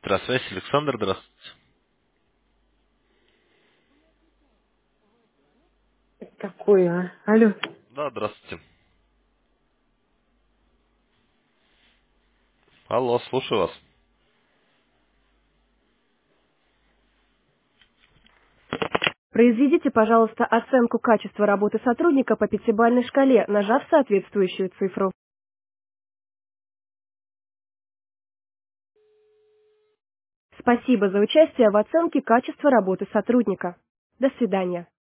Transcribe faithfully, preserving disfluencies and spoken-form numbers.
Здравствуйте, Александр, здравствуйте. Такое, а? Алло. Да, здравствуйте. Алло, слушаю вас. Произведите, пожалуйста, оценку качества работы сотрудника по пятибалльной шкале, нажав соответствующую цифру. Спасибо за участие в оценке качества работы сотрудника. До свидания.